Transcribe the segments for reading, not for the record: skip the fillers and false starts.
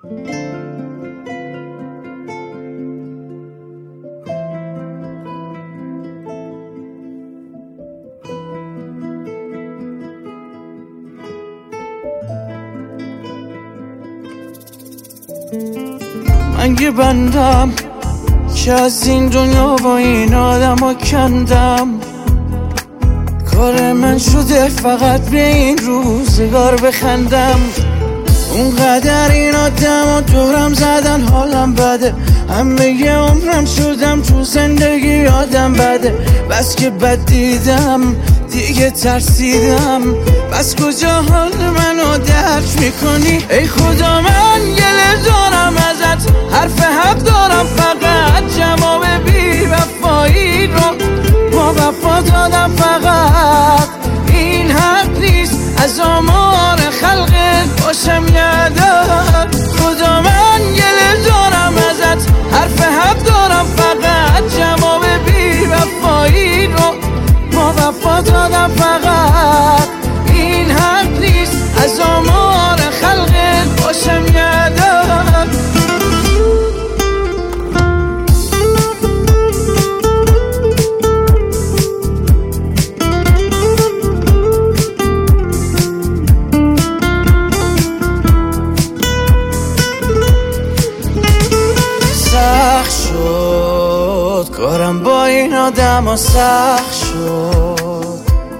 من یه بندم که از این دنیا و این آدم ها کندم. کار من شده فقط به این روزگار بخندم. اونقدر این آدم ها دورم زدن حالم بده. همه یه عمرم شدم تو زندگی آدم بده. بس که بد دیدم دیگه ترسیدم. بس کجا حال منو درک میکنی ای خدا؟ من گله دارم ازت، حرف حق دارم، فقط جواب بی وفایی رو با وفا دادم. فقط این حق نیست از آمار خلقت باشم یادت. خدا من گله دارم ازت، حرف حق دارم، فقط جواب بی وفایی رو با وفا دادم. فقط این حق نیست از آمار خلقت باشم یادت. سخت شد کارم با این آدم ها، سخت شد،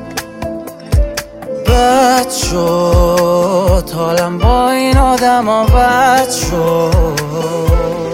بد شد حالم با این آدم ها، بد شد.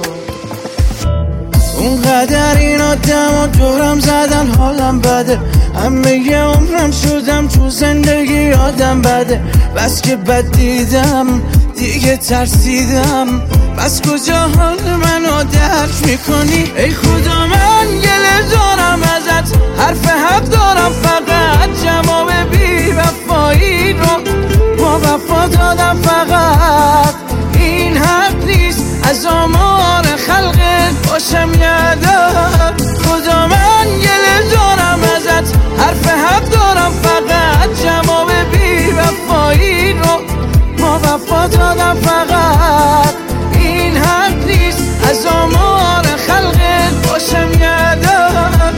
اونقدر این آدم ها دورم زدن حالم بده. همه یه عمرم شدم تو زندگی آدم بده. بس که بد دیدم دیگه ترسیدم. بس کجا حال منو درک میکنی ای خدا؟ من گله دارم ازت، حرف حق دارم، فقط جواب بی وفایی رو با وفا دادم. فقط این حق نیست از آمار خلقت باشم یادت. خدا من گله دارم ازت، حرف حق دارم، فقط جواب بی وفایی رو با وفا دادم. فقط این حق نیست از آمار خلقت باشم یادت.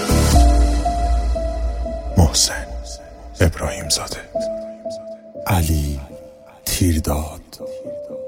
محسن ابراهیم زاده، علی تیرداد.